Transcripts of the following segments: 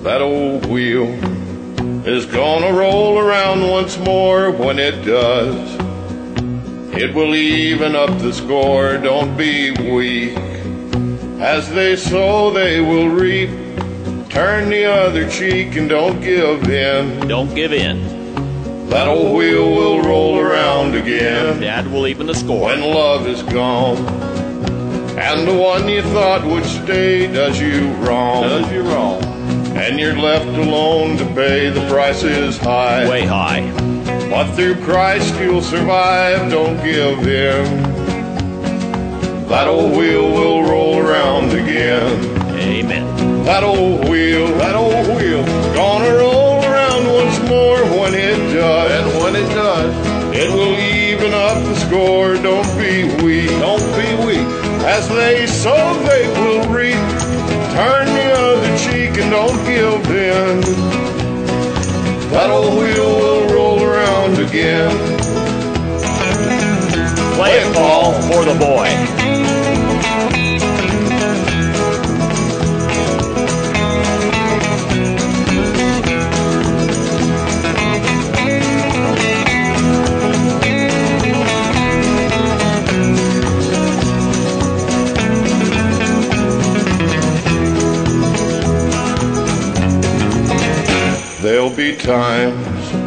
That old wheel is gonna roll around once more. When it does, it will even up the score. Don't be weak. As they sow, they will reap. Turn the other cheek and don't give in. Don't give in. That old wheel will roll around again. Dad will even the score. When love is gone, and the one you thought would stay does you wrong. Does you wrong. And you're left alone to pay. The price is high. Way high. But through Christ you'll survive. Don't give in. That old wheel will roll around again. Amen. That old wheel, gonna roll around once more. When it does, and when it does, it will even up the score. Don't be weak. Don't be weak. As they sow, they will reap. Turn the other cheek and don't give in. That old wheel will roll around again. Play it, Paul, for the boy. There'll be times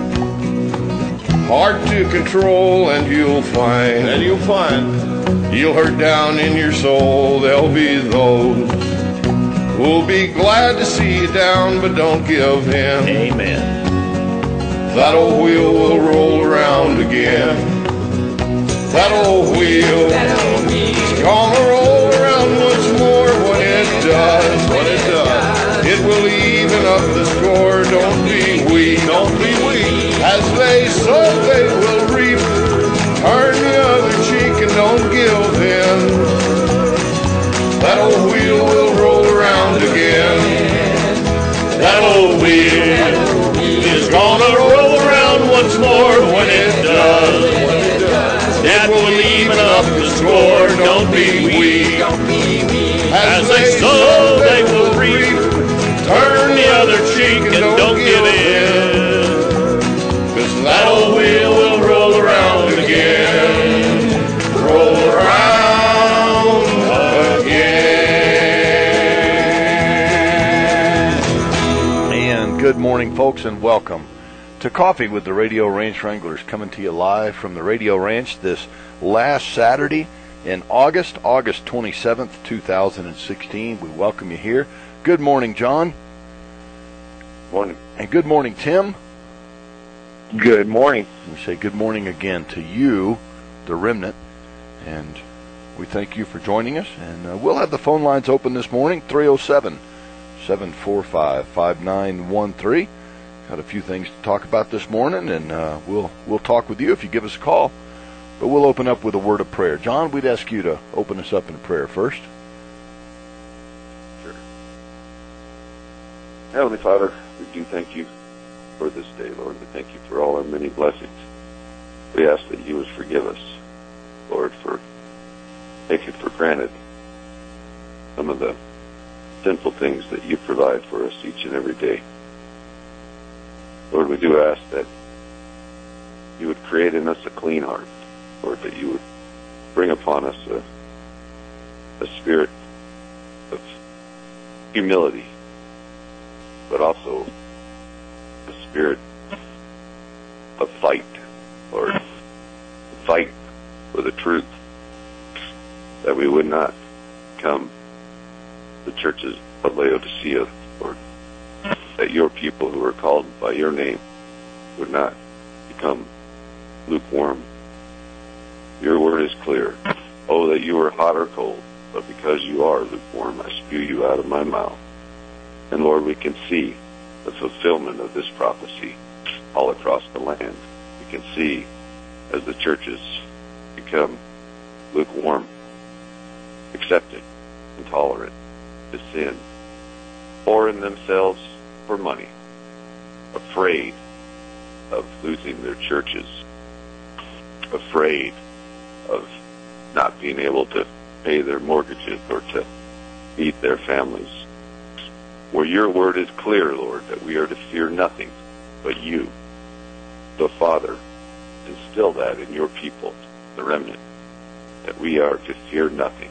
hard to control, and you'll find you'll hurt down in your soul. There'll be those who'll be glad to see you down, but don't give in. Amen. That old wheel will roll around again. That old wheel is gonna roll around once more. When it does, it will even up the score. Don't be weak. As they sow, they will reap. Turn the other cheek and don't give in. That old wheel will roll around again. That old wheel is gonna roll around once more. When it does, that will even up the score. Don't be weak. As they sow, they will reap. Turn the other cheek and don't give in. 'Cause that old wheel will roll around again. Roll around again. And good morning, folks, and welcome to Coffee with the Radio Ranch Wranglers, coming to you live from the Radio Ranch this last Saturday in August 27th, 2016. We welcome you here. Good morning, John. Morning. And good morning, Tim. Good morning. We say good morning again to you, the remnant, and we thank you for joining us. And we'll have the phone lines open this morning, 307-745-5913. Got a few things to talk about this morning, and we'll talk with you if you give us a call. But we'll open up with a word of prayer. John, we'd ask you to open us up in prayer first. Sure. Heavenly Father, we do thank you for this day, Lord. We thank you for all our many blessings. We ask that you would forgive us, Lord, for taking for granted some of the sinful things that you provide for us each and every day. Lord, we do ask that you would create in us a clean heart, Lord, that you would bring upon us a spirit of humility, but also a spirit of fight, Lord, fight for the truth, that we would not become the churches of Laodicea, Lord, that your people who are called by your name would not become lukewarm. Your word is clear. Oh, that you were hot or cold, but because you are lukewarm, I spew you out of my mouth. And Lord, we can see the fulfillment of this prophecy all across the land. We can see as the churches become lukewarm, accepting, intolerant to sin, pouring themselves for money, afraid of losing their churches, afraid of not being able to pay their mortgages or to feed their families. where your word is clear, Lord, that we are to fear nothing but you, the Father. Instill that in your people, the remnant, that we are to fear nothing,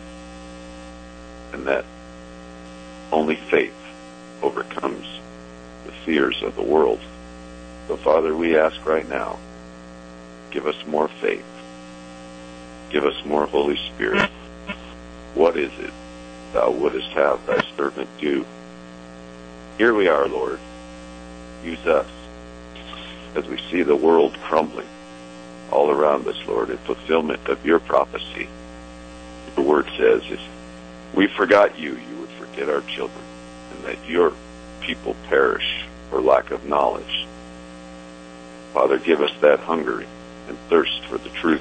and that only faith overcomes the fears of the world. So, Father, we ask right now, give us more faith. Give us more Holy Spirit. What is it thou wouldest have thy servant do? Here we are, Lord. Use us as we see the world crumbling all around us, Lord, in fulfillment of your prophecy. The word says, if we forgot you, you would forget our children, and that your people perish for lack of knowledge. Father, give us that hunger and thirst for the truth,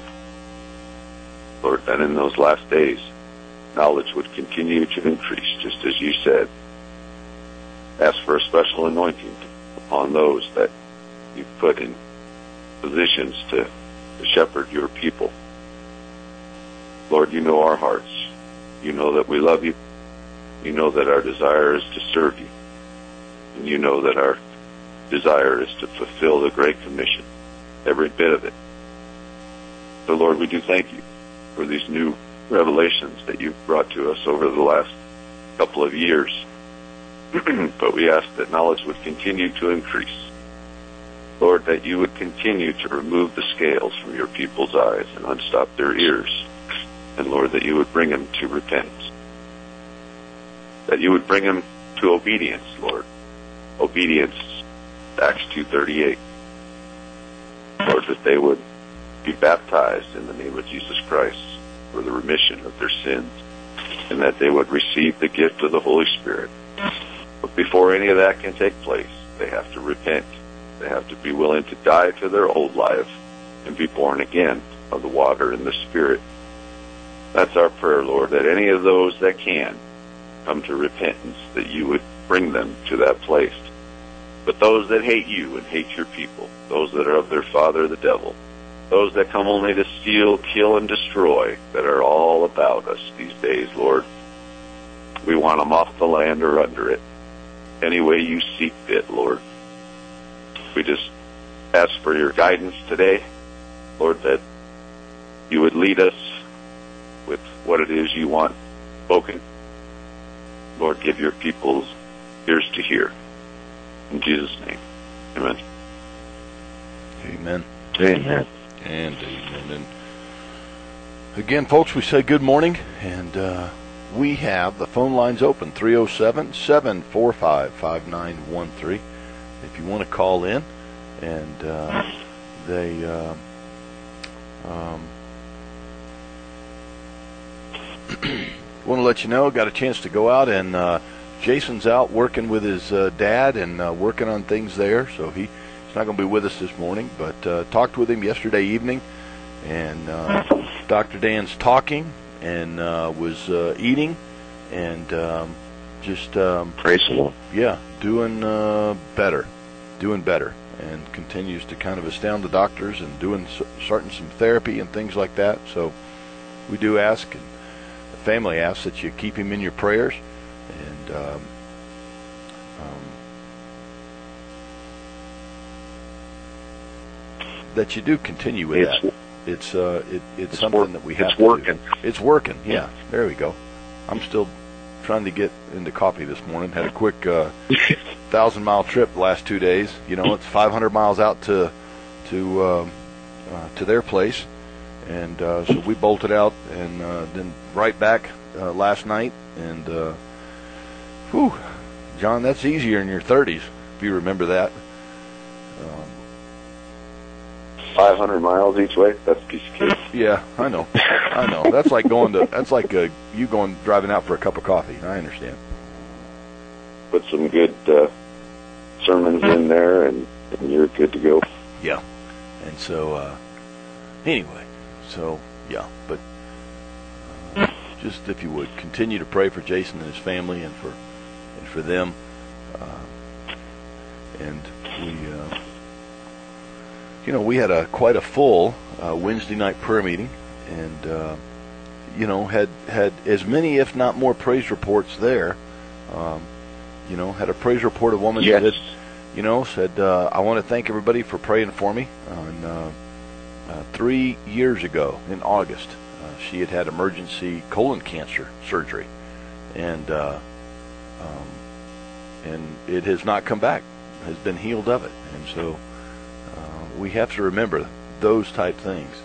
Lord, that in those last days, knowledge would continue to increase, just as you said. Ask for a special anointing upon those that you've put in positions to shepherd your people. Lord, you know our hearts. You know that we love you. You know that our desire is to serve you. And you know that our desire is to fulfill the Great Commission, every bit of it. So, Lord, we do thank you for these new revelations that you've brought to us over the last couple of years. But we ask that knowledge would continue to increase. Lord, that you would continue to remove the scales from your people's eyes and unstop their ears. And Lord, that you would bring them to repentance. That you would bring them to obedience, Lord. Obedience, Acts 2:38. Lord, that they would be baptized in the name of Jesus Christ for the remission of their sins, and that they would receive the gift of the Holy Spirit. But before any of that can take place, they have to repent. They have to be willing to die to their old life and be born again of the water and the Spirit. That's our prayer, Lord, that any of those that can come to repentance, that you would bring them to that place. But those that hate you and hate your people, those that are of their father, the devil, those that come only to steal, kill, and destroy, that are all about us these days, Lord, we want them off the land or under it, any way you see fit, Lord. We just ask for your guidance today, Lord, that you would lead us with what it is you want spoken. Lord, give your people's ears to hear. In Jesus' name, amen. Amen. Amen. And amen. And again, folks, we say good morning, and we have the phone lines open, 307-745-5913. If you want to call in, and they want to let you know, got a chance to go out, and Jason's out working with his dad and working on things there, so he's not going to be with us this morning, but talked with him yesterday evening, and Dr. Dan's talking and was eating, and just praise the Lord. Yeah, doing better, and continues to kind of astound the doctors and starting some therapy and things like that. So we do ask, and the family asks, that you keep him in your prayers, and that you do continue with that. It's something that we have to do. It's working. Yeah, there we go. I'm still trying to get into coffee this morning. Had a quick 1,000-mile trip the last 2 days. You know, it's 500 miles out to their place, and so we bolted out and then right back last night. And whew, John, that's easier in your 30s if you remember that. 500 miles each way. That's a piece of cake. Yeah, I know. That's like you driving out for a cup of coffee. I understand. Put some good sermons in there, and you're good to go. Yeah. And so, anyway, yeah, but just if you would continue to pray for Jason and his family, and for them, and we had quite a full Wednesday night prayer meeting, and had as many, if not more, praise reports there had a praise report. A woman Yes. said, I want to thank everybody for praying for me. And 3 years ago in August, she had emergency colon cancer surgery, and it has not come back, has been healed of it. And so we have to remember those type things.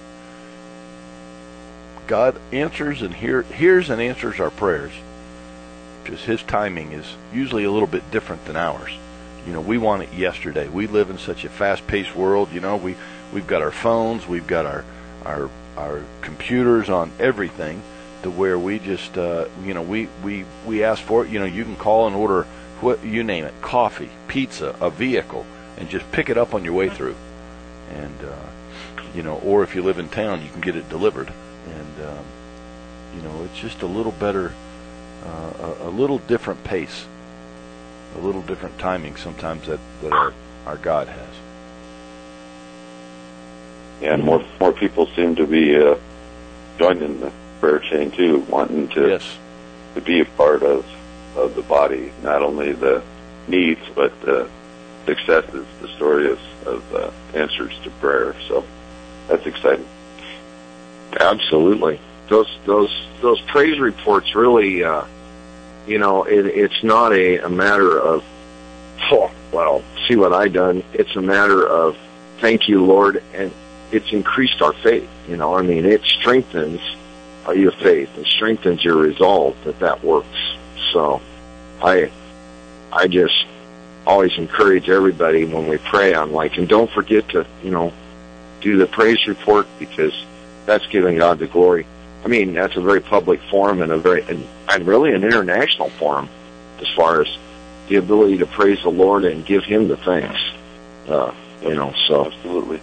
God answers and hears and answers our prayers. Just His timing is usually a little bit different than ours. We want it yesterday. We live in such a fast-paced world. We've got our phones, we've got our computers on everything, to where we just we ask for it. You can call and order what you name it, coffee, pizza, a vehicle, and just pick it up on your way through. And or if you live in town, you can get it delivered. And it's just a little better, a little different pace, a little different timing sometimes that our God has. Yeah, and more people seem to be joining the prayer chain too, wanting to be a part of the body, not only the needs but the successes, the story of answers to prayer. So that's exciting. Absolutely. Those praise reports really, it's not a matter of, see what I done. It's a matter of, thank you, Lord, and it's increased our faith. It strengthens your faith and strengthens your resolve that works. So I just always encourage everybody when we pray, I'm like, and don't forget to, do the praise report, because that's giving God the glory. That's a very public forum and and really an international forum as far as the ability to praise the Lord and give Him the thanks. So absolutely.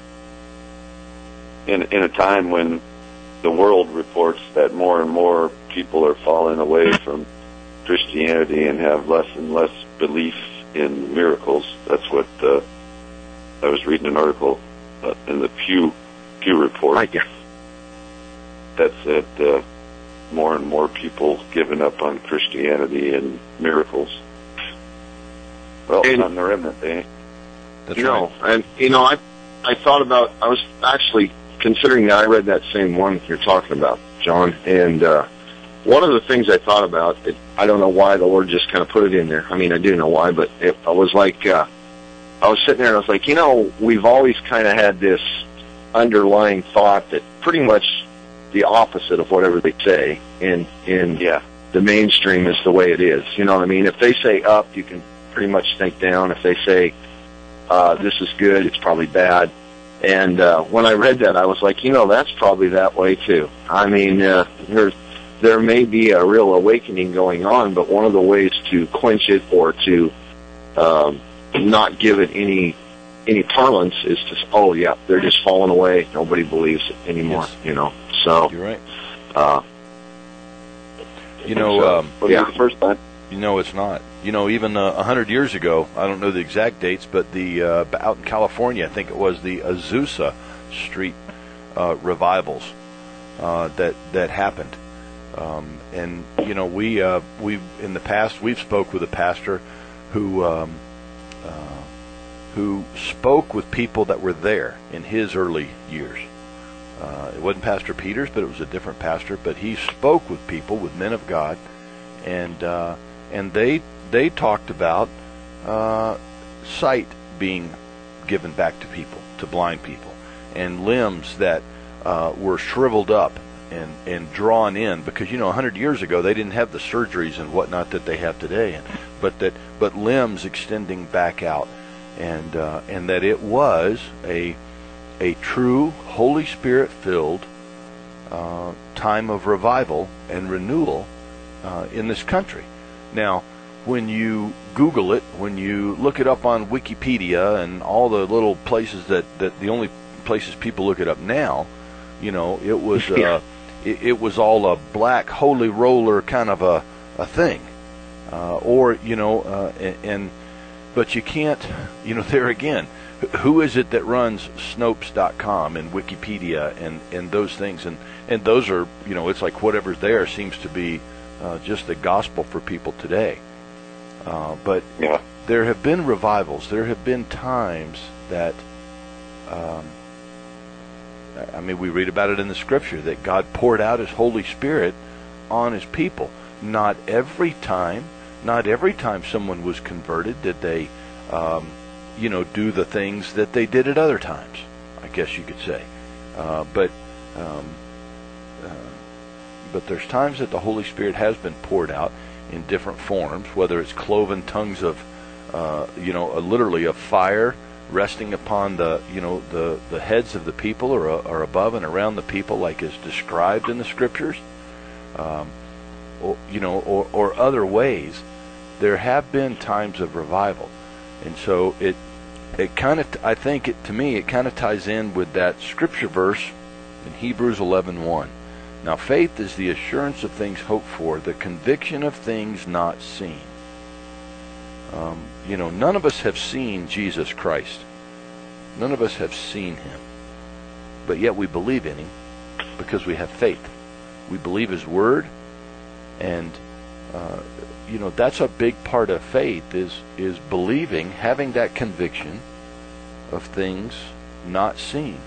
In a time when the world reports that more and more people are falling away from Christianity and have less and less belief in miracles. That's what I was reading an article in the Pew report that said more and more people giving up on Christianity and miracles. Well, on the remnant, That's right. And I thought about, I was actually considering that. I read that same one you're talking about, John, and one of the things I thought about, I don't know why the Lord just kind of put it in there. I do know why, but I was like, I was sitting there and I was like, we've always kind of had this underlying thought that pretty much the opposite of whatever they say in the mainstream is the way it is. You know what I mean? If they say up, you can pretty much think down. If they say this is good, it's probably bad. And when I read that, I was like, that's probably that way too. There may be a real awakening going on, but one of the ways to quench it or to not give it any parlance is to, they're just falling away. Nobody believes it anymore. Yes. So you're right. the first time. It's not. Even 100 years ago, I don't know the exact dates, but out in California, I think it was the Azusa Street revivals that happened. And we in the past we've spoke with a pastor who spoke with people that were there in his early years. It wasn't Pastor Peters, but it was a different pastor. But he spoke with people, with men of God, and they talked about sight being given back to people, to blind people, and limbs that were shriveled up and drawn in, because 100 years ago they didn't have the surgeries and whatnot that they have today, but limbs extending back out, and that it was a true Holy Spirit filled time of revival and renewal in this country. Now, when you Google it, when you look it up on Wikipedia and all the little places that the only places people look it up now, it was it was all a black holy roller kind of a thing, but you can't, there again, who is it that runs Snopes.com and Wikipedia and those things, and those are, it's like whatever's there seems to be just the gospel for people today. But there have been revivals. There have been times that, we read about it in the Scripture, that God poured out His Holy Spirit on His people. Not every time someone was converted did they, do the things that they did at other times, I guess you could say. But there's times that the Holy Spirit has been poured out in different forms, whether it's cloven tongues of, literally of fire resting upon the heads of the people or above and around the people, like is described in the Scriptures, or other ways. There have been times of revival, and so it kind of, I think to me it kind of ties in with that Scripture verse in Hebrews 11:1. Now faith is the assurance of things hoped for, the conviction of things not seen. None of us have seen Jesus Christ. None of us have seen Him. But yet we believe in Him because we have faith. We believe His Word, and that's a big part of faith is believing, having that conviction of things not seen.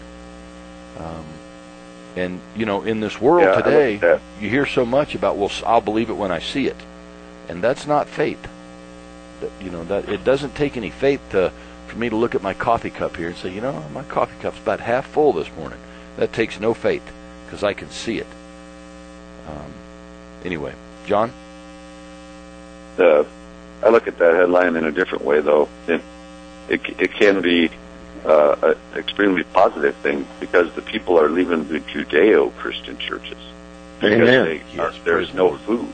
And in this world today, you hear so much about, well, I'll believe it when I see it, and that's not faith. That it doesn't take any faith for me to look at my coffee cup here and say, my coffee cup's about half full this morning. That takes no faith because I can see it. Anyway, John? I look at that headline in a different way, though. It can be an extremely positive thing because the people are leaving the Judeo-Christian churches. Amen. There's no food.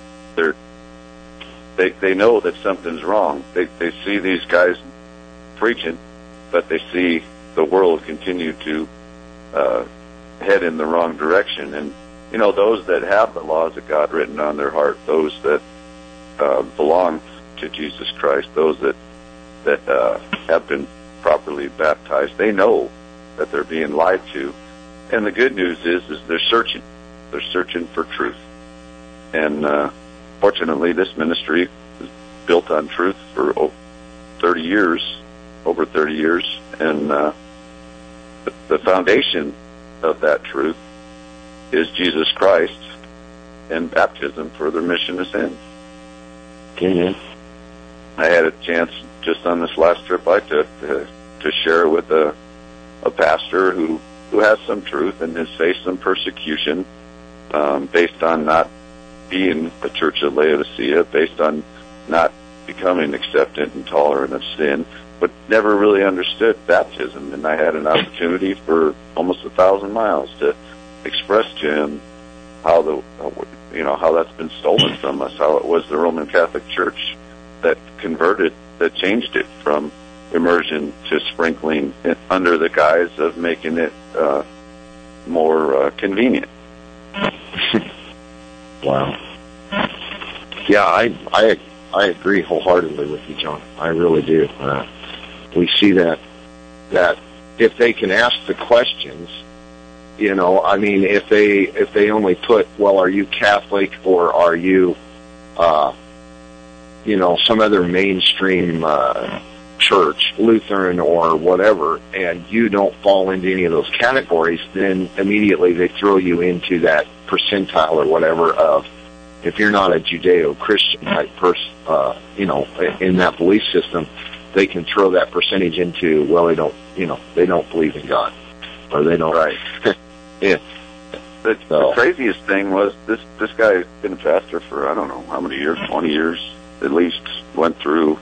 They know that something's wrong. They see these guys preaching, but they see the world continue to head in the wrong direction. And, those that have the laws of God written on their heart, those that belong to Jesus Christ, those that have been properly baptized, they know that they're being lied to. And the good news is they're searching. They're searching for truth. And fortunately, this ministry is built on truth for over 30 years, and the foundation of that truth is Jesus Christ and baptism for the remission of sins. Amen. I had a chance just on this last trip I took to share with a pastor who has some truth and has faced some persecution based on not being the church of Laodicea, based on not becoming acceptant and tolerant of sin, but never really understood baptism. And I had an opportunity for almost 1,000 miles to express to him how that's been stolen from us, how it was the Roman Catholic Church that changed it from immersion to sprinkling under the guise of making it more convenient. Wow. Yeah, I agree wholeheartedly with you, John. I really do. We see that if they can ask the questions, if they only put, well, are you Catholic or are you, some other mainstream church, Lutheran or whatever, and you don't fall into any of those categories, then immediately they throw you into that percentile or whatever of, if you're not a Judeo-Christian type person, in that belief system, they can throw that percentage into, well, they don't believe in God, or they don't. Right. Yeah. The craziest thing was this guy's been a pastor for, I don't know how many years, 20 years at least, went through,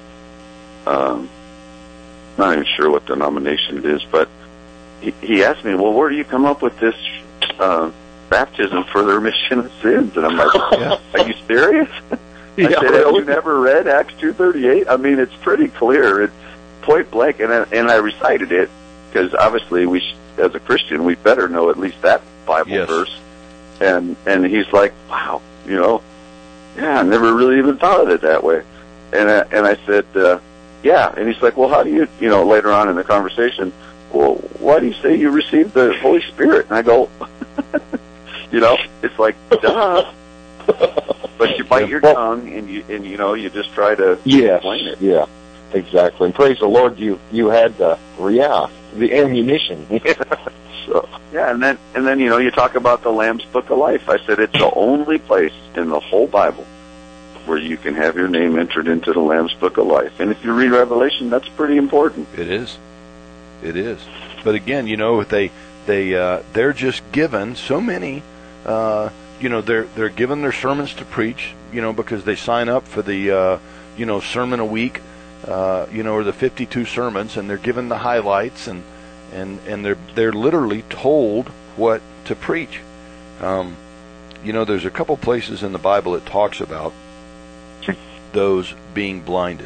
not even sure what denomination it is, but he asked me, well, where do you come up with this baptism for the remission of sins? And I'm like, are you serious? I said, have you never read Acts 2:38? I mean, it's pretty clear. It's point blank, and I recited it, because obviously as a Christian, we better know at least that Bible verse. And he's like, wow, I never really even thought of it that way. And I said, yeah. And he's like, well, how do you, later on in the conversation, well, why do you say you received the Holy Spirit? And I go, it's like, duh. But you bite your tongue, and you just try to explain it. Yeah, exactly. And praise the Lord, you had the ammunition. So and then you talk about the Lamb's Book of Life. I said it's the only place in the whole Bible where you can have your name entered into the Lamb's Book of Life. And if you read Revelation, that's pretty important. It is. But again, they're just given so many. They're given their sermons to preach. Because they sign up for the sermon a week, or the 52 sermons, and they're given the highlights, and they're literally told what to preach. There's a couple places in the Bible that talks about those being blinded,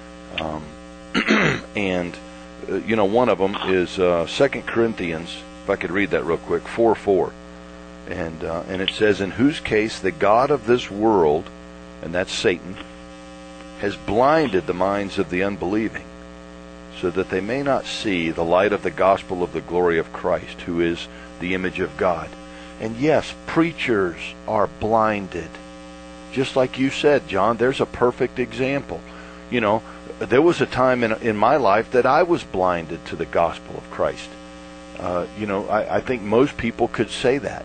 and one of them is 2 Corinthians. If I could read that real quick, 4:4, and it says, "In whose case the God of this world," and that's Satan, "has blinded the minds of the unbelieving, so that they may not see the light of the gospel of the glory of Christ, who is the image of God." And yes, preachers are blinded. Just like you said, John, there's a perfect example. There was a time in my life that I was blinded to the gospel of Christ. I think most people could say that.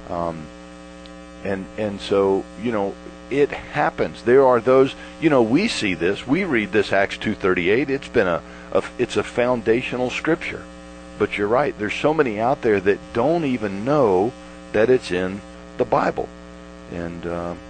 And so, it happens. There are those, we see this, we read this Acts 2:38. It's a foundational scripture. But you're right, there's so many out there that don't even know that it's in the Bible. And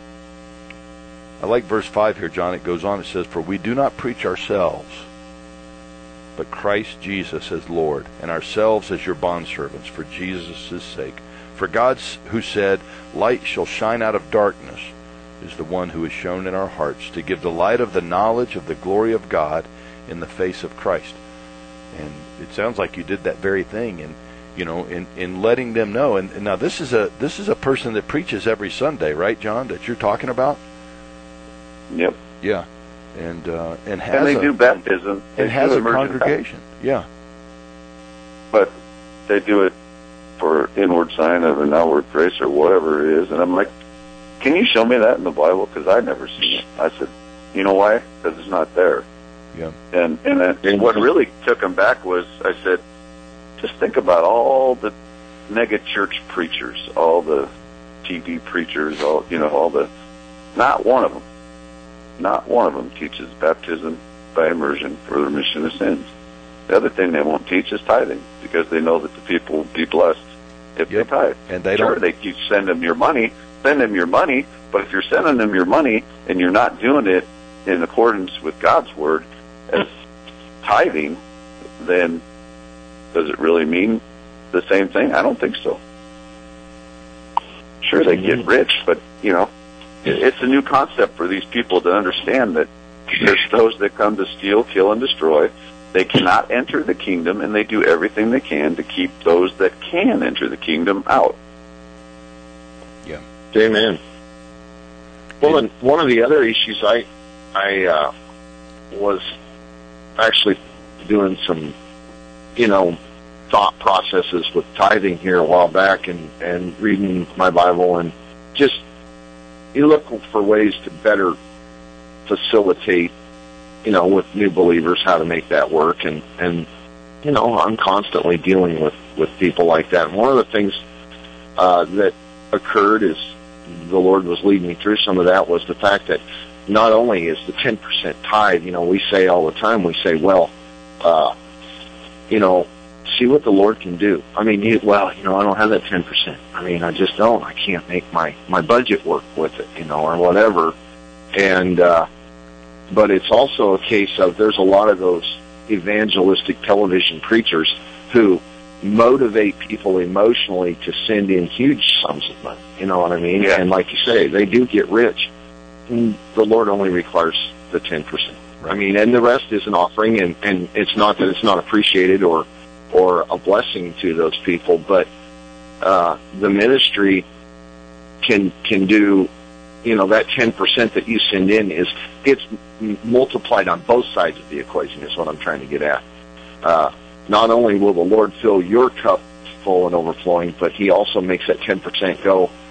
I like verse 5 here, John. It goes on, it says, "For we do not preach ourselves, but Christ Jesus as Lord, and ourselves as your bondservants for Jesus' sake. For God, who said, 'Light shall shine out of darkness,' is the one who is shown in our hearts to give the light of the knowledge of the glory of God in the face of Christ." And it sounds like you did that very thing, and in letting them know. And now this is a person that preaches every Sunday, right, John? That you're talking about? Yep. Yeah. And they do baptism. And has a congregation. Yeah. But they do it for inward sign of an outward grace or whatever it is. And I'm like, can you show me that in the Bible? Because I've never seen it. I said, you know why? Because it's not there. Yeah. And what really took them back was, I said, just think about all the mega church preachers, all the TV preachers, not one of them teaches baptism by immersion for the remission of sins. The other thing they won't teach is tithing, because they know that the people will be blessed if they tithe. And they don't. They keep send them your money, but if you're sending them your money and you're not doing it in accordance with God's word as tithing, then does it really mean the same thing? I don't think so. Sure, they get rich, but it's a new concept for these people to understand that there's those that come to steal, kill, and destroy. They cannot enter the kingdom, and they do everything they can to keep those that can enter the kingdom out. Yeah. Amen. Well, and one of the other issues I was actually doing some, thought processes with tithing here a while back, and reading my Bible, and just you look for ways to better facilitate, with new believers, how to make that work. And I'm constantly dealing with people like that. And one of the things that occurred is the Lord was leading me through some of that was the fact that not only is the 10% tithe, we say all the time, we say, well, see what the Lord can do. I mean, I don't have that 10%. I mean, I just don't. I can't make my budget work with it, or whatever. And, but it's also a case of there's a lot of those evangelistic television preachers who motivate people emotionally to send in huge sums of money. You know what I mean? Yeah. And like you say, they do get rich. And the Lord only requires the 10%. Right. I mean, and the rest is an offering, and it's not that it's not appreciated or a blessing to those people, but the ministry can do, that 10% that you send in it's multiplied on both sides of the equation is what I'm trying to get at. Not only will the Lord fill your cup full and overflowing, but He also makes that 10% go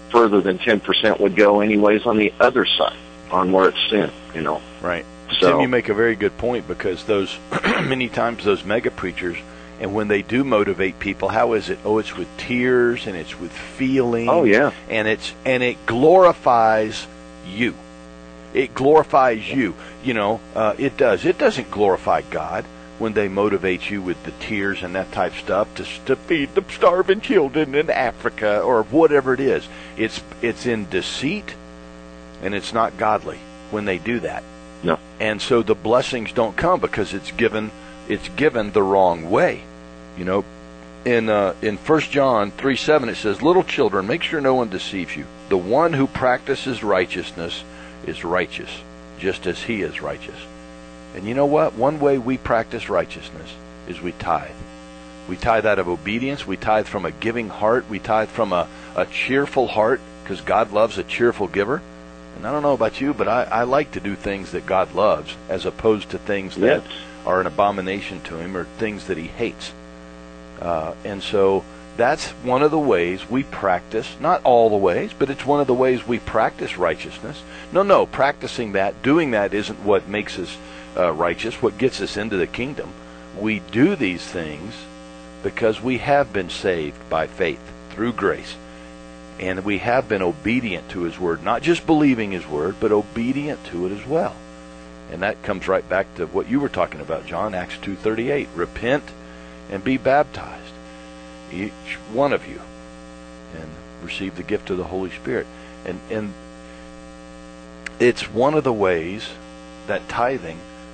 further than 10% would go anyways on the other side, on where it's sin, you know. Right. So, Tim, you make a very good point, because those many times those mega preachers, and when they do motivate people, how is it? Oh, it's with tears and it's with feeling. Oh, yeah. And it glorifies you. It glorifies you. You know, it does. It doesn't glorify God when they motivate you with the tears and that type of stuff to feed the starving children in Africa or whatever it is. It's in deceit, and it's not godly when they do that. No. And so the blessings don't come because it's given the wrong way. You know, in 1 John 3:7 it says, "Little children, make sure no one deceives you. The one who practices righteousness is righteous, just as he is righteous." And you know what? One way we practice righteousness is we tithe. We tithe out of obedience. We tithe from a giving heart. We tithe from a cheerful heart, because God loves a cheerful giver. And I don't know about you, but I like to do things that God loves, as opposed to things that are an abomination to him or things that he hates. And so that's one of the ways we practice, not all the ways, but it's one of the ways we practice righteousness. No, practicing that, doing that isn't what makes us righteous, what gets us into the kingdom. We do these things because we have been saved by faith through grace. And we have been obedient to his word, not just believing his word, but obedient to it as well. And that comes right back to what you were talking about, John, Acts 2:38. Repent and be baptized, each one of you, and receive the gift of the Holy Spirit. And it's one of the ways that tithing,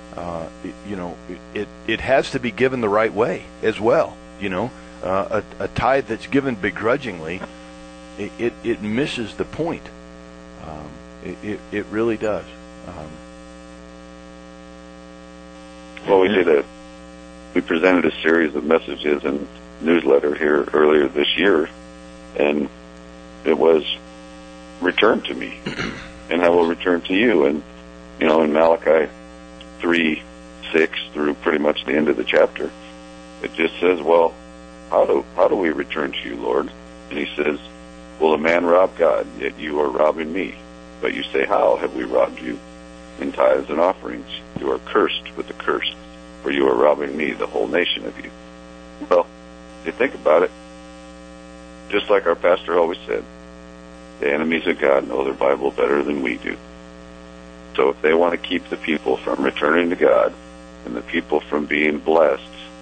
it has to be given the right way as well. You know, a tithe that's given begrudgingly, it misses the point. It really does. Well, we presented a series of messages and newsletter here earlier this year, and it was "Return to me, and I will return to you." And you know, in Malachi 3:6 through pretty much the end of the chapter, it just says, "Well, how do we return to you, Lord?" And he says, "Will a man rob God? Yet you are robbing me. But you say, how have we robbed you? In tithes and offerings. You are cursed with the curse, for you are robbing me, the whole nation, of you." Well, if you think about it, just like our pastor always said, the enemies of God know their Bible better than we do. So if they want to keep the people from returning to God and the people from being blessed,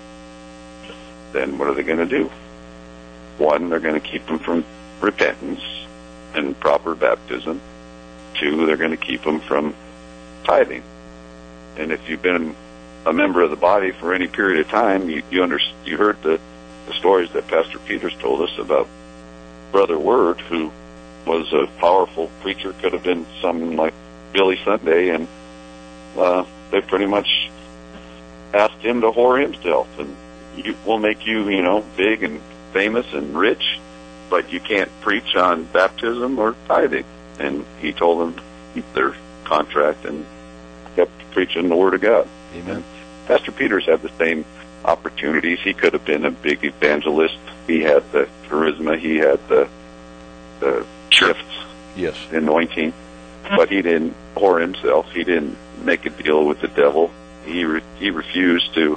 then what are they going to do? One, they're going to keep them from repentance and proper baptism. Two, they're going to keep them from tithing. And if you've been a member of the body for any period of time, you heard the stories that Pastor Peters told us about Brother Word, who was a powerful preacher, could have been something like Billy Sunday, and they pretty much asked him to whore himself, and we'll make you, big and famous and rich, but you can't preach on baptism or tithing. And he told them to keep their contract and kept preaching the Word of God. Amen. Pastor Peters had the same opportunities. He could have been a big evangelist. He had the charisma. He had the gifts, yes, anointing. But he didn't whore himself. He didn't make a deal with the devil. He refused to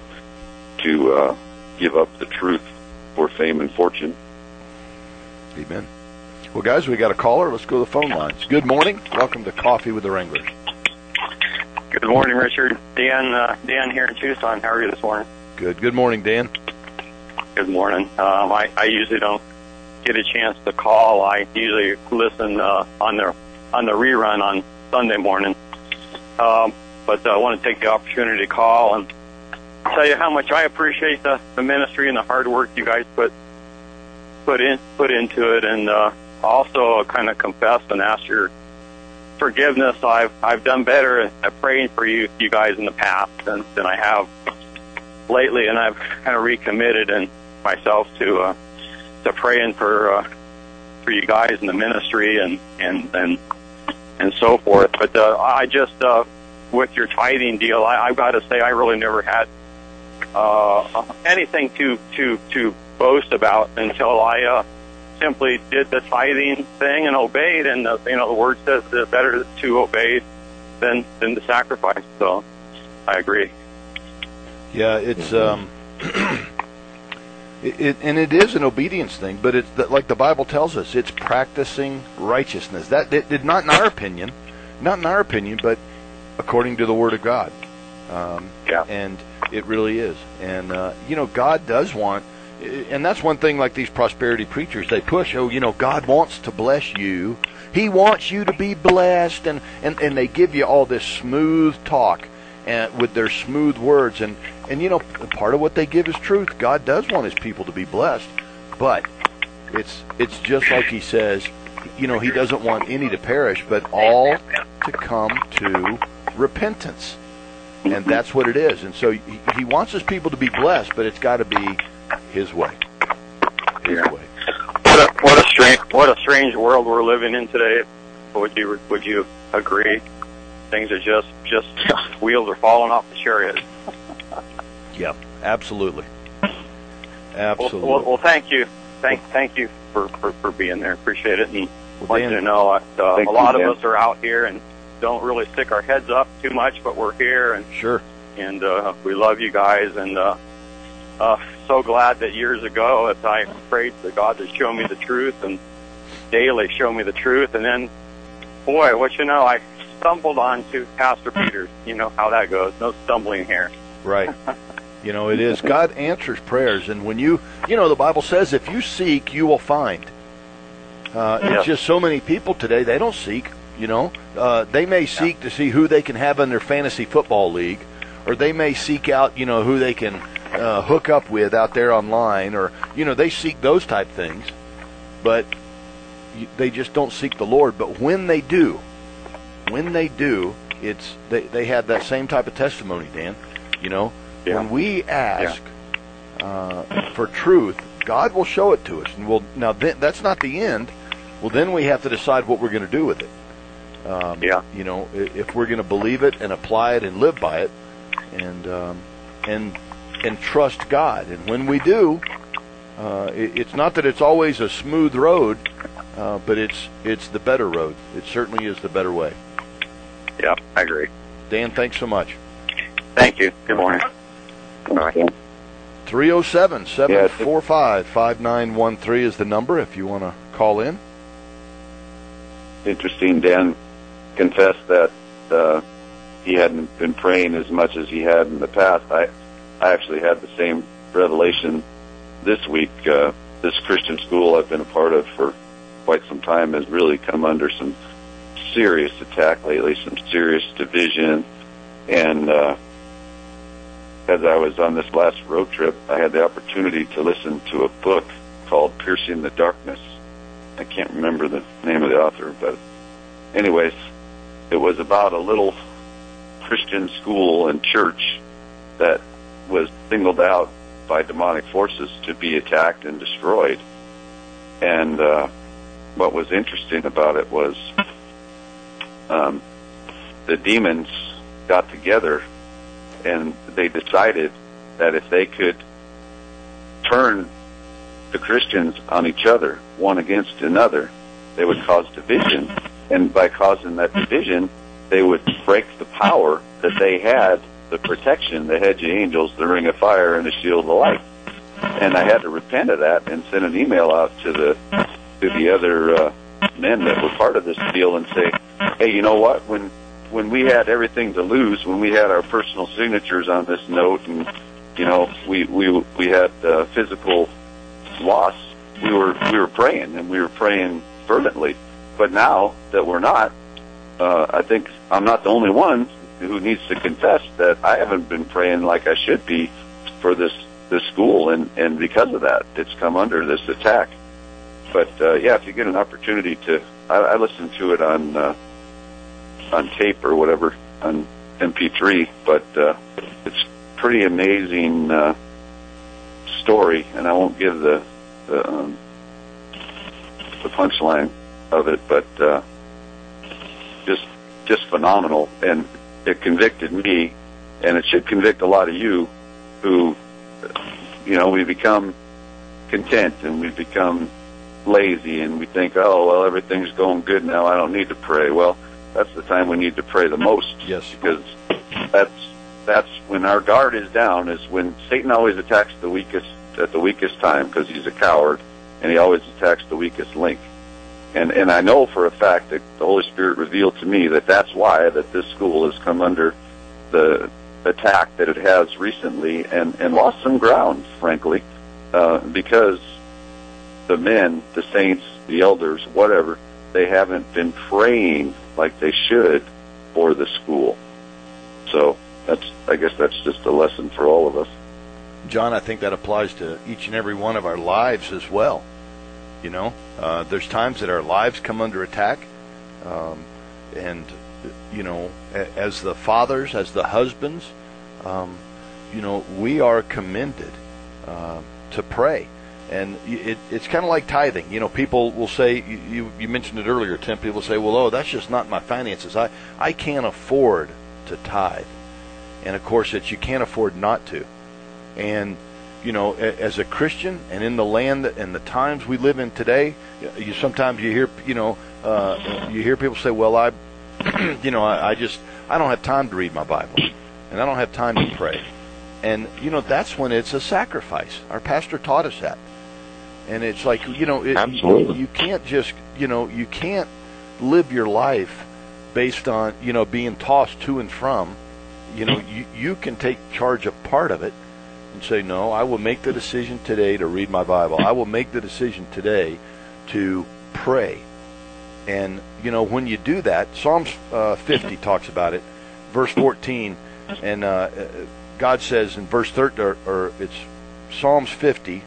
give up the truth for fame and fortune. Amen. Well, guys, we got a caller. Let's go to the phone lines. Good morning. Welcome to Coffee with the Wranglers. Good morning, Richard. Dan here in Tucson. How are you this morning? Good. Good morning, Dan. Good morning. I usually don't get a chance to call. I usually listen on the rerun on Sunday morning. But I want to take the opportunity to call and tell you how much I appreciate the ministry and the hard work you guys put into it, and also kind of confess and ask your forgiveness. I've done better at praying for you guys in the past than I have lately, and I've kind of recommitted and myself to praying for you guys in the ministry and so forth. But I just with your tithing deal, I've got to say I really never had anything to boast about until I simply did the tithing thing and obeyed, and the word says that better to obey than to sacrifice. So I agree. Yeah, it's it is an obedience thing, but it's like the Bible tells us, it's practicing righteousness. That it not in our opinion, but according to the Word of God. And it really is. And God does want, and that's one thing. Like these prosperity preachers, they push. God wants to bless you. He wants you to be blessed, and they give you all this smooth talk, and with their smooth words, and part of what they give is truth. God does want His people to be blessed, but it's just like He says, He doesn't want any to perish, but all to come to repentance, and that's what it is. And so He wants His people to be blessed, but it's got to be His way. His way. What a strange world we're living in today. Would you agree? Things are just wheels are falling off the chariot. Yeah, absolutely. Absolutely. Well, thank you. Thank you for being there. Appreciate it. And want you to know a lot of us are out here and don't really stick our heads up too much, but we're here, and sure. And we love you guys, and so glad that years ago, as I prayed to God to show me the truth and daily show me the truth, and then, boy, I stumbled onto Pastor Peters. You know how that goes. No stumbling here. Right. It is. God answers prayers, and when the Bible says, if you seek, you will find. It's just so many people today, they don't seek. They may seek to see who they can have in their fantasy football league, or they may seek out, who they can hook up with out there online, or, they seek those type things, but they just don't seek the Lord. But when they do, they have that same type of testimony, Dan. When we ask for truth, God will show it to us, and that's not the end. Well, then we have to decide what we're going to do with it. If we're going to believe it and apply it and live by it, and trust God. And when we do, it's not that it's always a smooth road, but it's the better road. It certainly is the better way. Yeah, I agree. Dan, thanks so much. Thank you. Good morning. Bye. 307-745-5913 is the number if you want to call in. Interesting. Dan confessed that he hadn't been praying as much as he had in the past. I actually had the same revelation this week. This Christian school I've been a part of for quite some time has really come under some serious attack lately, some serious division. And as I was on this last road trip, I had the opportunity to listen to a book called Piercing the Darkness. I can't remember the name of the author, but anyways, it was about a little Christian school and church that was singled out by demonic forces to be attacked and destroyed. And what was interesting about it was the demons got together and they decided that if they could turn the Christians on each other, one against another, they would cause division. And by causing that division, they would break the power that they had, the protection, the hedge of angels, the ring of fire, and the shield of light. And I had to repent of that and send an email out to the other men that were part of this deal and say, hey, you know what? When we had everything to lose, when we had our personal signatures on this note, and we had physical loss, we were praying, and we were praying fervently. But now that we're not, I think I'm not the only one who needs to confess that I haven't been praying like I should be for this school, and because of that, it's come under this attack. But if you get an opportunity to, I listened to it on tape or whatever, on MP3, but it's pretty amazing story, and I won't give the punchline of it, but just phenomenal, and it convicted me, and it should convict a lot of you who, we become content, and we become lazy and we think, oh, well, everything's going good now, I don't need to pray. Well, that's the time we need to pray the most. Yes. Because that's when our guard is down, is when Satan always attacks the weakest at the weakest time, because he's a coward, and he always attacks the weakest link. And I know for a fact that the Holy Spirit revealed to me that that's why that this school has come under the attack that it has recently and lost some ground, frankly, because the men, the saints, the elders, whatever, they haven't been praying like they should for the school. So I guess that's just a lesson for all of us. John, I think that applies to each and every one of our lives as well. You know, there's times that our lives come under attack, and, you know, as the fathers, as the husbands, you know, we are commended to pray. And it's kind of like tithing. You know, people will say, you mentioned it earlier, Tim, people say, well, oh, that's just not my finances. I can't afford to tithe. And, of course, you can't afford not to. And, you know, as a Christian and in the land and the times we live in today, sometimes you hear, you know, you hear people say, well, I don't have time to read my Bible, and I don't have time to pray. And, you know, that's when it's a sacrifice. Our pastor taught us that. And it's like, you know, Absolutely. You can't just, you know, you can't live your life based on, you know, being tossed to and from. You know, you can take charge of part of it and say, no, I will make the decision today to read my Bible. I will make the decision today to pray. And, you know, when you do that, Psalms 50 talks about it, verse 14, and God says in verse 13, or it's Psalms 50,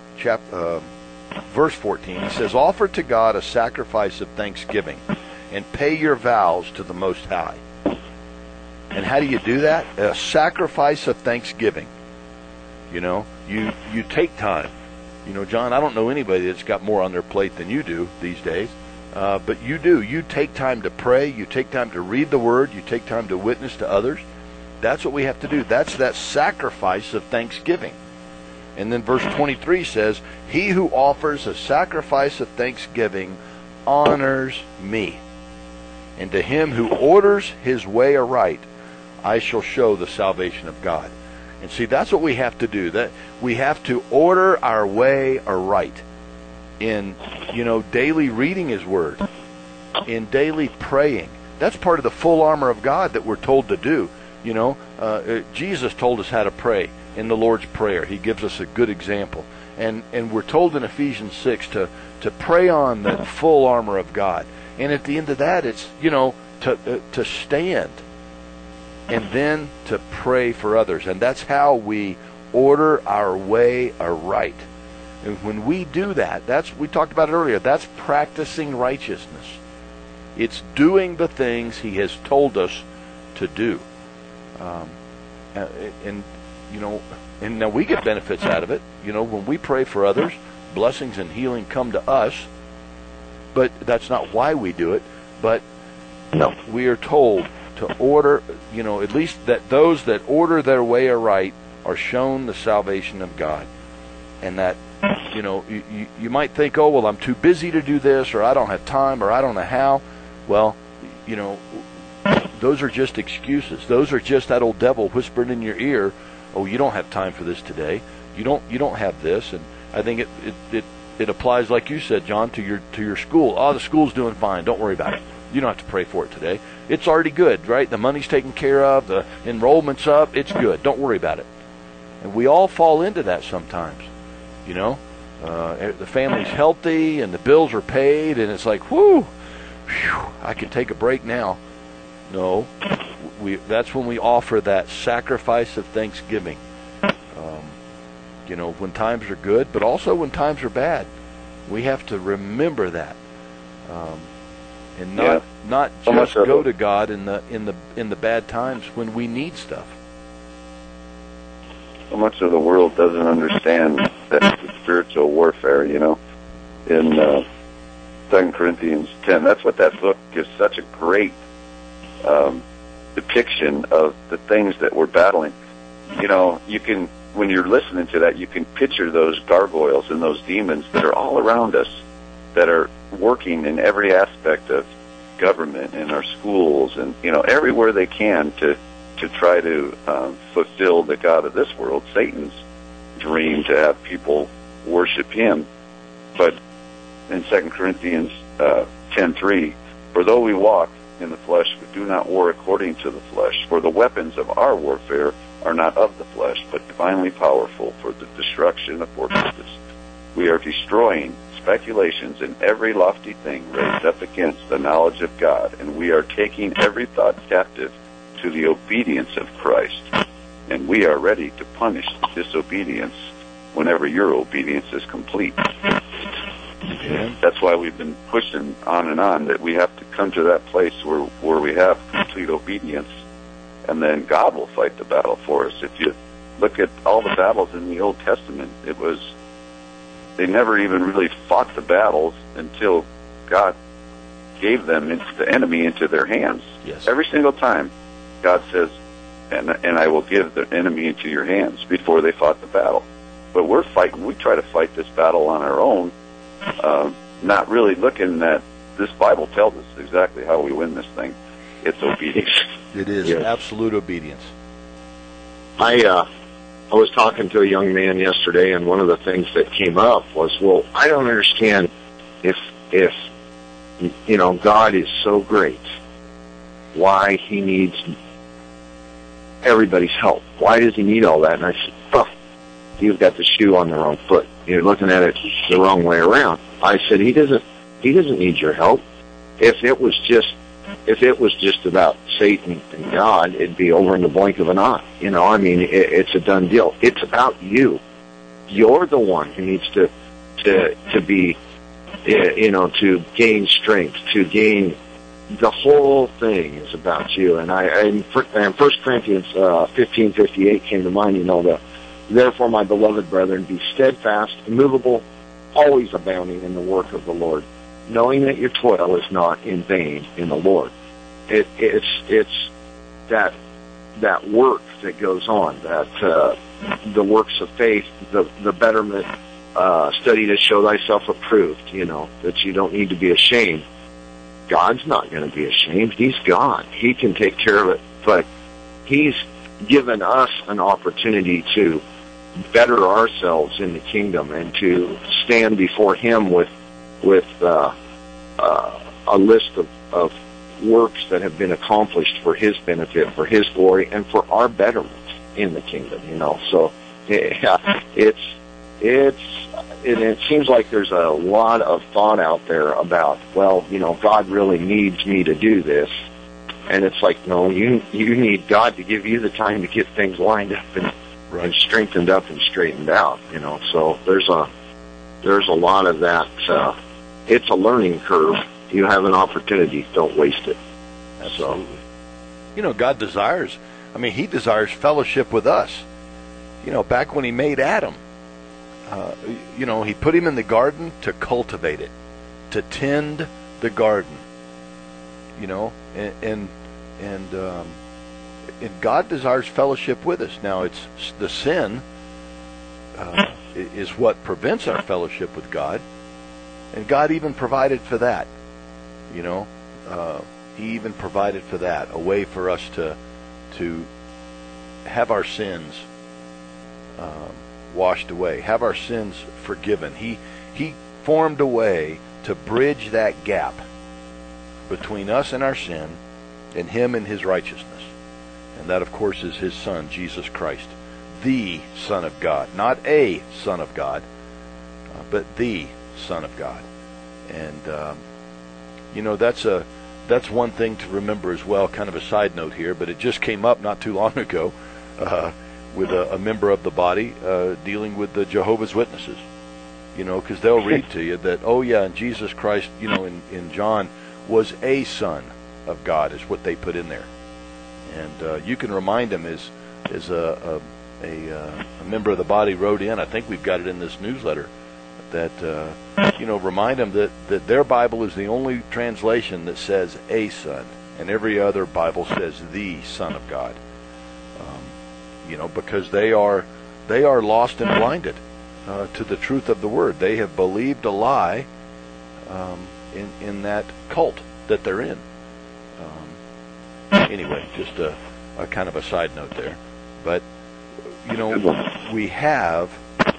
verse 14, he says, offer to God a sacrifice of thanksgiving and pay your vows to the Most High. And how do you do that? A sacrifice of thanksgiving. You know, you take time. You know, John, I don't know anybody that's got more on their plate than you do these days. But you do. You take time to pray. You take time to read the Word. You take time to witness to others. That's what we have to do. That's that sacrifice of thanksgiving. And then verse 23 says, he who offers a sacrifice of thanksgiving honors me. And to him who orders his way aright, I shall show the salvation of God. And see, that's what we have to do. That we have to order our way aright in, you know, daily reading his Word, in daily praying. That's part of the full armor of God that we're told to do. You know, Jesus told us how to pray in the Lord's Prayer. He gives us a good example. And we're told in Ephesians 6 to pray on the full armor of God. And at the end of that, it's, you know, to stand and then to pray for others. And that's how we order our way aright. And when we do that, we talked about it earlier, that's practicing righteousness. It's doing the things he has told us to do. And you know, and now we get benefits out of it. You know, when we pray for others, blessings and healing come to us. But that's not why we do it. But no, we are told to order, you know, at least that those that order their way aright are shown the salvation of God. And that, you know, you might think, oh, well, I'm too busy to do this, or I don't have time, or I don't know how. Well, you know, those are just excuses. Those are just that old devil whispering in your ear, oh, you don't have time for this today. You don't have this. And I think it applies, like you said, John, to your school. Oh, the school's doing fine. Don't worry about it. You don't have to pray for it today. It's already good, right? The money's taken care of. The enrollment's up. It's good. Don't worry about it. And we all fall into that sometimes, you know. The family's healthy and the bills are paid, and it's like, whew, I can take a break now. No, that's when we offer that sacrifice of thanksgiving. You know, when times are good, but also when times are bad. We have to remember that. And not just go to God in the bad times when we need stuff. So much of the world doesn't understand that spiritual warfare, you know. In 2 Corinthians 10, that's what that book gives such a great depiction of the things that we're battling. You know, you can, when you're listening to that, you can picture those gargoyles and those demons that are all around us. that are working in every aspect of government, in our schools, and everywhere they can to try to fulfill the God of this world, Satan's dream to have people worship him. But in 2 Corinthians 10:3, for though we walk in the flesh, we do not war according to the flesh. For the weapons of our warfare are not of the flesh, but divinely powerful for the destruction of fortresses. We are destroying speculations in every lofty thing raised up against the knowledge of God, and we are taking every thought captive to the obedience of Christ. And we are ready to punish disobedience whenever your obedience is complete. And that's why we've been pushing on and on, that we have to come to that place where we have complete obedience, and then God will fight the battle for us. If you look at all the battles in the Old Testament, they never even really fought the battles until God gave them the enemy into their hands. Yes. Every single time God says, and I will give the enemy into your hands, before they fought the battle. But we're fighting, we try to fight this battle on our own, not really looking at, this Bible tells us exactly how we win this thing. It's obedience. It is absolute obedience. I was talking to a young man yesterday, and one of the things that came up was, well, I don't understand if God is so great, why he needs everybody's help. Why does he need all that? And I said, you've got the shoe on the wrong foot. You're looking at it the wrong way around. I said, he doesn't need your help. If it was just about Satan and God, it'd be over in the blink of an eye. It's a done deal. It's about you. You're the one who needs to be, to gain strength, to gain. The whole thing is about you. And in 1 Corinthians 15:58 came to mind. Therefore, my beloved brethren, be steadfast, immovable, always abounding in the work of the Lord, knowing that your toil is not in vain in the Lord. It's that work that goes on, that the works of faith, the betterment, study to show thyself approved, that you don't need to be ashamed. God's not going to be ashamed. He's God. He can take care of it. But he's given us an opportunity to better ourselves in the kingdom and to stand before him with a list of works that have been accomplished for his benefit, for his glory, and for our betterment in the kingdom. So it seems like there's a lot of thought out there about, God really needs me to do this. And it's like, no, you need God to give you the time to get things lined up and strengthened up and straightened out. So there's a lot of that. It's a learning curve. You have an opportunity, don't waste it. Absolutely. God desires, he desires fellowship with us. Back when he made Adam, he put him in the garden to cultivate it, to tend the garden, and God desires fellowship with us. Now, it's the sin is what prevents our fellowship with God, and God even provided for that. He even provided for that, a way for us to have our sins washed away, have our sins forgiven. He formed a way to bridge that gap between us and our sin, and him and his righteousness. And that, of course, is his Son, Jesus Christ, the Son of God. Not a Son of God, but the Son of God. And, that's one thing to remember as well, kind of a side note here, but it just came up not too long ago with a member of the body dealing with the Jehovah's Witnesses. Because they'll read to you that, and Jesus Christ, in John, was a Son of God, is what they put in there. And you can remind them, as a member of the body wrote in, I think we've got it in this newsletter, that remind them that their Bible is the only translation that says a Son, and every other Bible says the Son of God. Because they are lost and blinded to the truth of the Word. They have believed a lie in that cult that they're in. Anyway, just a kind of a side note there. But, you know, we have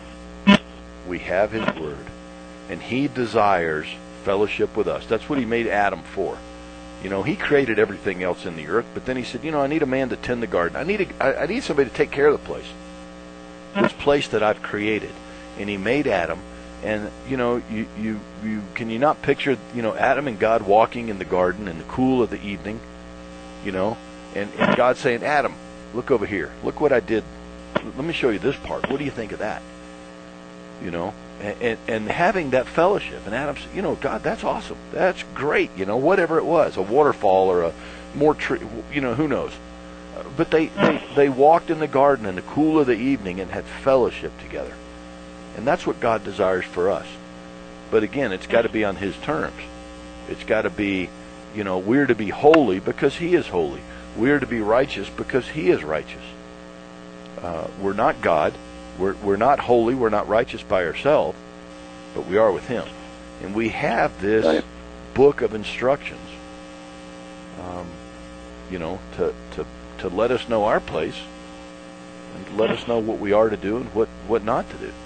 His Word, and He desires fellowship with us. That's what He made Adam for. You know, He created everything else in the earth, but then He said, you know, I need a man to tend the garden. I need somebody to take care of the place. This place that I've created. And He made Adam, and, you know, you can you not picture, you know, Adam and God walking in the garden in the cool of the evening, you know, and God saying, Adam, look over here. Look what I did. Let me show you this part. What do you think of that? You know, and having that fellowship. And Adam said, you know, God, that's awesome. That's great. You know, whatever it was, a waterfall or a more tree, you know, who knows. But they walked in the garden in the cool of the evening and had fellowship together. And that's what God desires for us. But again, it's got to be on His terms. It's got to be, you know, we're to be holy because He is holy. We're to be righteous because He is righteous. We're not God. We're not holy. We're not righteous by ourselves, but we are with Him. And we have this book of instructions, you know, to let us know our place and to let us know what we are to do and what not to do.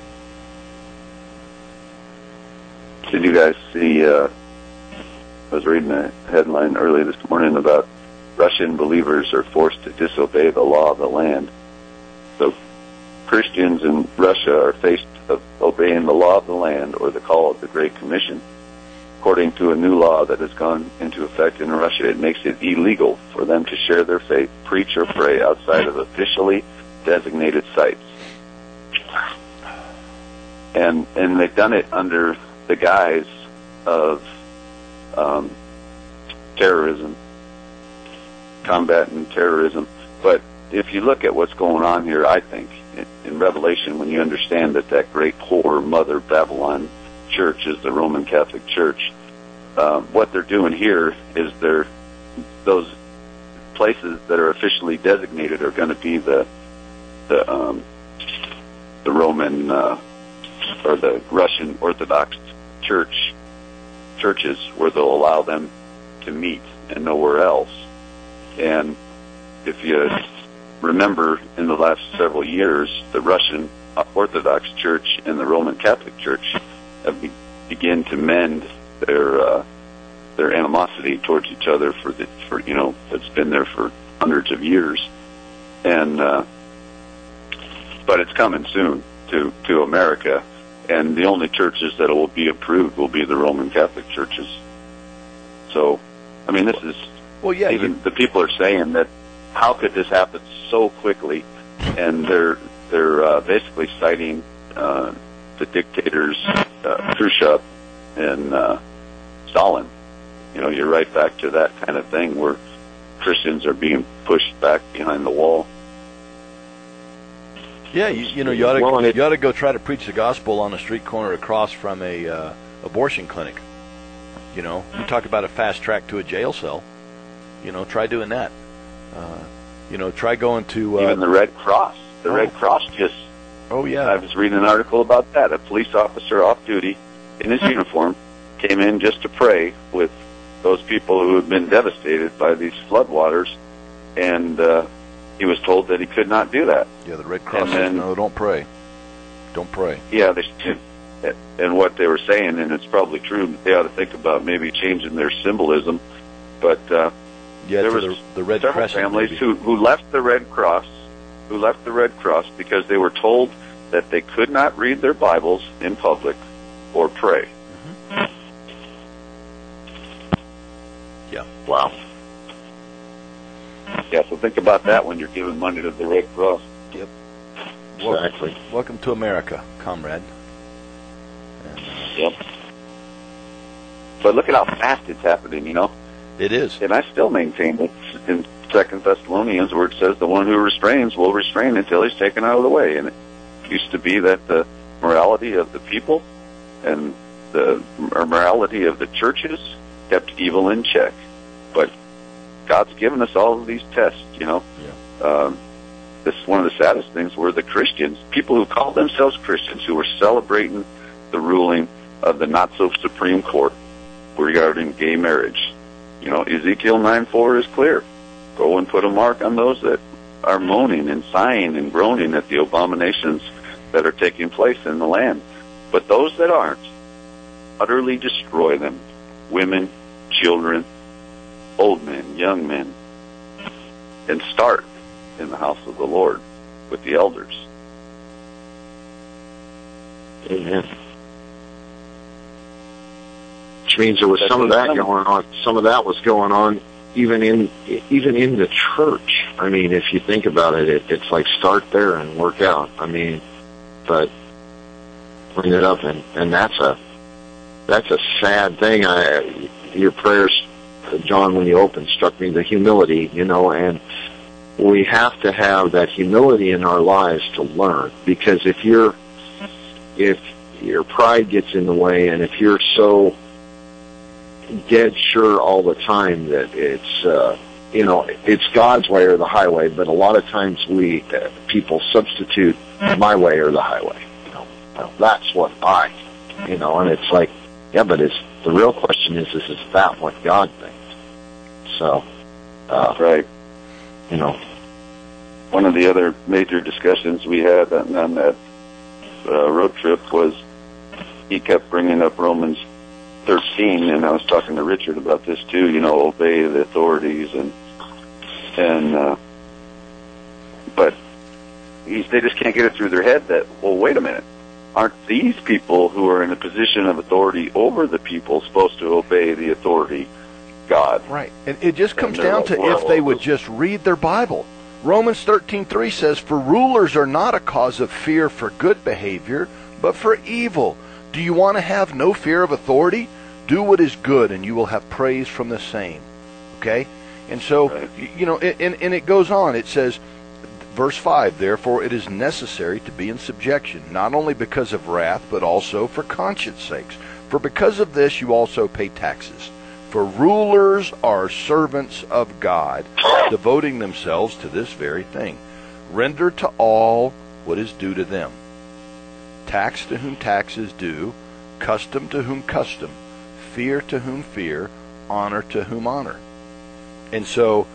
Did you guys see, I was reading a headline early this morning about Russian believers are forced to disobey the law of the land. So Christians in Russia are faced with obeying the law of the land, or the call of the Great Commission. According to a new law that has gone into effect in Russia, it makes it illegal for them to share their faith, preach, or pray outside of officially designated sites. And they've done it under the guise of terrorism, combating terrorism. But if you look at what's going on here, I think, in Revelation, when you understand that great whore, Mother Babylon Church is the Roman Catholic Church, what they're doing here is those places that are officially designated are going to be the Roman or the Russian Orthodox churches, where they'll allow them to meet and nowhere else. And if you remember, in the last several years, the Russian Orthodox Church and the Roman Catholic Church have begun to mend their animosity towards each other for you know, it's been there for hundreds of years, and but it's coming soon to America, and the only churches that will be approved will be the Roman Catholic churches. So, I mean, this is even the people are saying that how could this happen so quickly, and they're basically citing the dictators Khrushchev and Stalin. You know, you're right back to that kind of thing where Christians are being pushed back behind the wall. Yeah, you ought to go try to preach the gospel on a street corner across from a abortion clinic. You know, you talk about a fast track to a jail cell. You know, try doing that. You know, try going to even the Red Cross. The Red Cross just. Oh yeah. I was reading an article about that. A police officer off duty in his uniform came in just to pray with those people who had been devastated by these floodwaters, and he was told that he could not do that. Yeah, the Red Cross says, no, don't pray. Don't pray. Yeah, and what they were saying, and it's probably true, but they ought to think about maybe changing their symbolism. But there was the Red several Crescent, families who left the Red Cross, because they were told that they could not read their Bibles in public or pray. Mm-hmm. Yeah. Wow. Yeah, so think about that when you're giving money to the Red Cross. Yep. Exactly. Welcome to America, comrade. Yep. But look at how fast it's happening, you know? It is. And I still maintain it in 2 Thessalonians, where it says the one who restrains will restrain until he's taken out of the way. And it used to be that the morality of the people and the morality of the churches kept evil in check. But God's given us all of these tests, you know. Yeah. This is one of the saddest things where the Christians, people who call themselves Christians, who were celebrating the ruling of the not-so-Supreme Court, regarding gay marriage. You know, Ezekiel 9:4 is clear. Go and put a mark on those that are moaning and sighing and groaning at the abominations that are taking place in the land. But those that aren't, utterly destroy them. Women, children, old men, young men. And start in the house of the Lord with the elders. Amen. Which means there was some of that going on. Some of that was going on even in the church. I mean, if you think about it, it's like start there and work out. I mean, but bring it up, and that's a sad thing. Your prayers, John, when you opened, struck me the humility, you know, and we have to have that humility in our lives to learn, because if your pride gets in the way, and if you're so dead sure all the time that it's it's God's way or the highway, but a lot of times people substitute my way or the highway. Well, that's what and it's like, yeah, but the real question is that what God thinks? So, right. One of the other major discussions we had on that road trip was he kept bringing up Romans 13, and I was talking to Richard about this too. Obey the authorities, but they just can't get it through their head that, well, wait a minute, aren't these people who are in a position of authority over the people supposed to obey the authority, God? Right, and it just comes down to if they would just read their Bible. Romans 13:3 says, "For rulers are not a cause of fear for good behavior, but for evil. Do you want to have no fear of authority? Do what is good, and you will have praise from the same." Okay? And so, right. And it goes on. It says, verse 5, "Therefore it is necessary to be in subjection, not only because of wrath, but also for conscience sakes. For because of this you also pay taxes. For rulers are servants of God, devoting themselves to this very thing. Render to all what is due to them. Tax to whom tax is due, custom to whom custom, fear to whom fear, honor to whom honor." And so,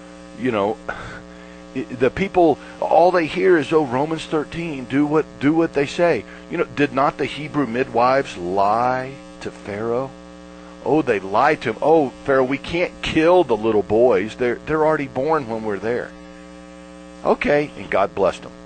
the people, all they hear is, Romans 13, do what they say. Did not the Hebrew midwives lie to Pharaoh? They lied to him. Pharaoh, we can't kill the little boys. They're already born when we're there. Okay, and God blessed them.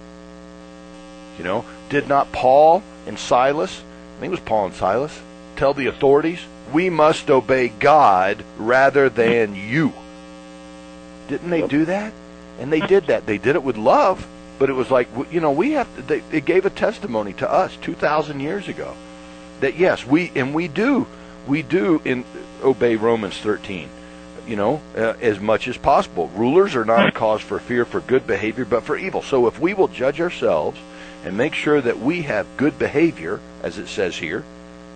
Did not Paul and Silas, I think it was Paul and Silas, tell the authorities, we must obey God rather than you? Didn't they do that? And they did that. They did it with love, but it was like, we have to, it gave a testimony to us 2,000 years ago that yes, we do obey Romans 13, as much as possible. Rulers are not a cause for fear for good behavior, but for evil. So if we will judge ourselves and make sure that we have good behavior, as it says here,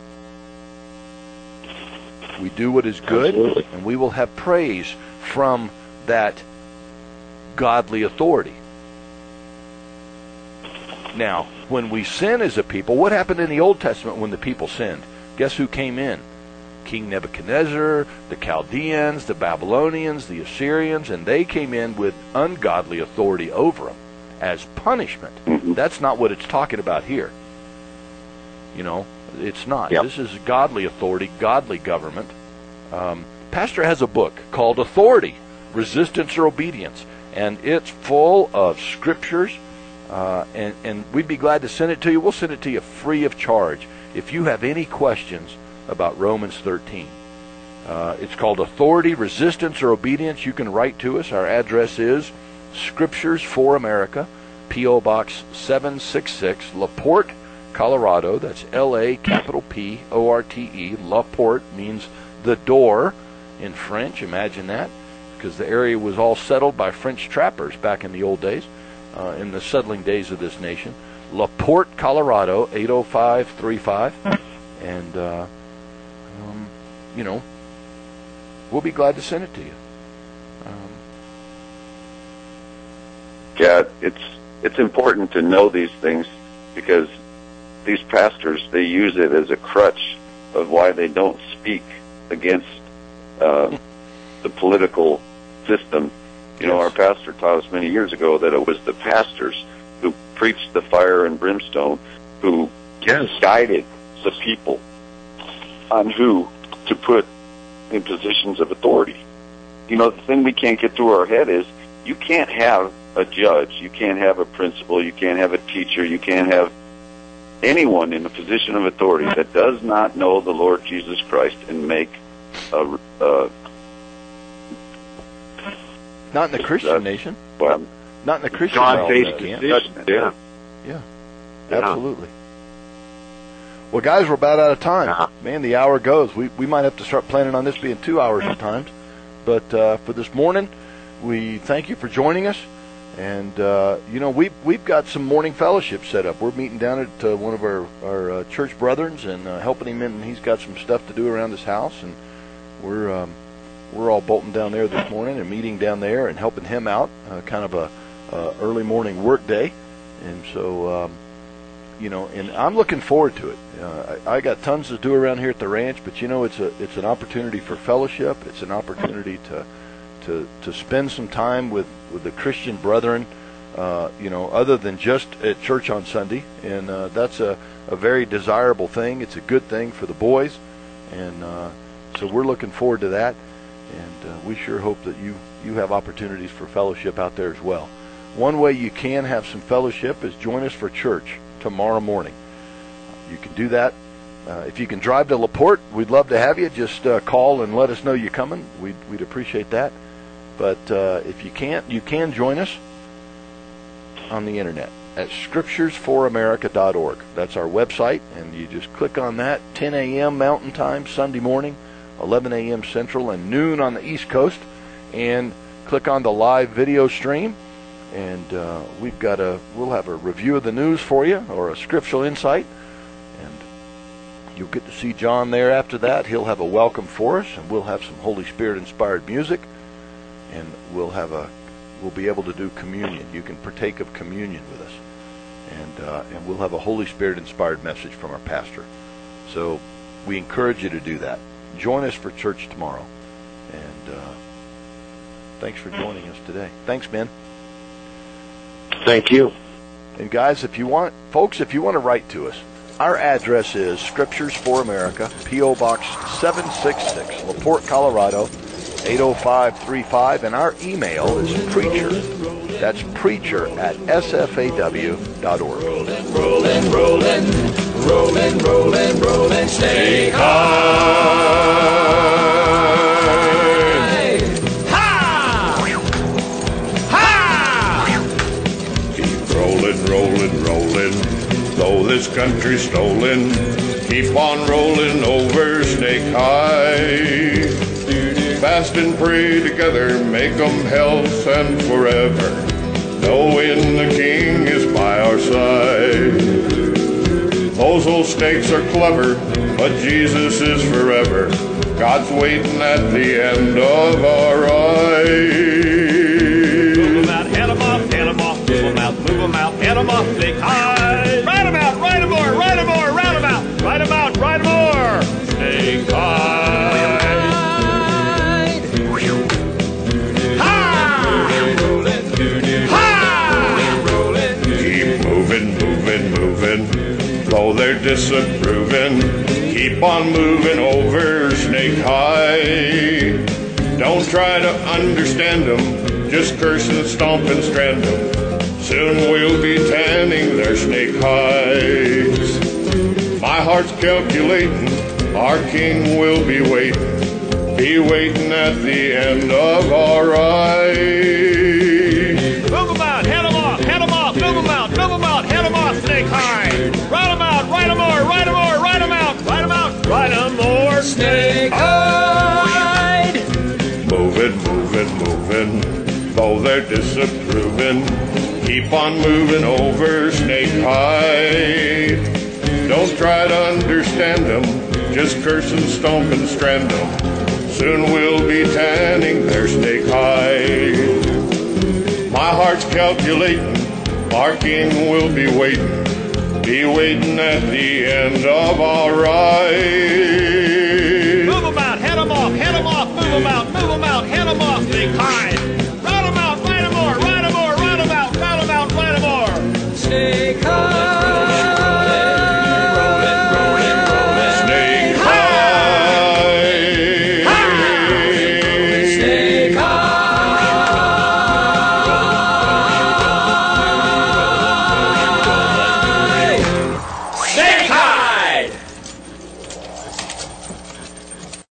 we do what is good, absolutely, and we will have praise from that godly authority. Now, when we sin as a people, what happened in the Old Testament when the people sinned? Guess who came in? King Nebuchadnezzar, the Chaldeans, the Babylonians, the Assyrians, and they came in with ungodly authority over them as punishment. Mm-hmm. That's not what it's talking about here. It's not. Yep. This is godly authority, godly government. Pastor has a book called Authority, Resistance or Obedience, and it's full of scriptures, and we'd be glad to send it to you. We'll send it to you free of charge if you have any questions about Romans 13. It's called Authority, Resistance, or Obedience. You can write to us. Our address is Scriptures for America, P.O. Box 766, La Porte, Colorado. That's L-A-P-O-R-T-E. La Porte means the door in French. Imagine that, because the area was all settled by French trappers back in the old days, in the settling days of this nation. La Porte, Colorado, 80535. And, we'll be glad to send it to you. Yeah, it's important to know these things, because these pastors, they use it as a crutch of why they don't speak against the political system. You know, our pastor taught us many years ago that it was the pastors who preached the fire and brimstone who guided the people on who to put in positions of authority. You know, the thing we can't get through our head is you can't have a judge, you can't have a principal, you can't have a teacher, you can't have anyone in a position of authority that does not know the Lord Jesus Christ and make a not in the Christian nation. Well, not in the Christian God-based nation. decision. Yeah, absolutely. Well, guys, we're about out of time. Man, the hour goes. We might have to start planning on this being 2 hours at times. But for this morning, we thank you for joining us. And, you know, we've got some morning fellowship set up. We're meeting down at one of our church brethrens and helping him in. He's got some stuff to do around his house. And we're all bolting down there this morning and meeting down there and helping him out, kind of a early morning work day. And so, you know, and I'm looking forward to it. I got tons to do around here at the ranch, but, you know, it's an opportunity for fellowship. It's an opportunity to spend some time with the Christian brethren, you know, other than just at church on Sunday. And that's a very desirable thing. It's a good thing for the boys. And so we're looking forward to that. And we sure hope that you have opportunities for fellowship out there as well. One way you can have some fellowship is join us for church tomorrow morning. You can do that. If you can drive to LaPorte, we'd love to have you. Just call and let us know you're coming. We'd appreciate that. But if you can't, you can join us on the internet at scripturesforamerica.org. That's our website, and you just click on that. 10 a.m. Mountain Time, Sunday morning, 11 a.m. Central, and noon on the East Coast. And click on the live video stream, and we'll have a review of the news for you, or a scriptural insight. And you'll get to see John there after that. He'll have a welcome for us, and we'll have some Holy Spirit-inspired music. And we'll be able to do communion. You can partake of communion with us, and we'll have a Holy Spirit-inspired message from our pastor. So we encourage you to do that. Join us for church tomorrow, and thanks for joining us today. Thanks, Ben. Thank you. And guys, if you want to write to us, our address is Scriptures for America, P.O. Box 766, LaPorte, Colorado 80535, and our email is preacher. That's preacher@sfaw.org. Rolling, stay high. Ha! Ha! Keep rolling, though this country's stolen. Keep on rolling over Snake High. Fast and pray together, make 'em health and forever, knowing the King is by our side. Those old snakes are clever, but Jesus is forever. God's waiting at the end of our ride. Move 'em out, head 'em off, move 'em out, move 'em out, head 'em off, Snake High. Ride 'em out, ride 'em more, ride 'em more, round 'em out, ride 'em out, ride 'em more, Snake High. Though they're disapproving, keep on moving over Snake High. Don't try to understand them, just curse and stomp and strand them. Soon we'll be tanning their snake hides. My heart's calculating, our King will be waiting at the end of our ride. Move 'em out, head 'em off, move 'em out, head 'em off, Snake High. Ride 'em out, ride 'em more, ride 'em more, ride 'em out, ride 'em out, ride 'em more, Snake High. Moving, though they're disapproving, keep on moving over Snake High. Don't try to understand them, just curse and stomp and strand them. Soon we'll be tanning their Snake High. My heart's calculating, our King will be waiting at the end of our ride.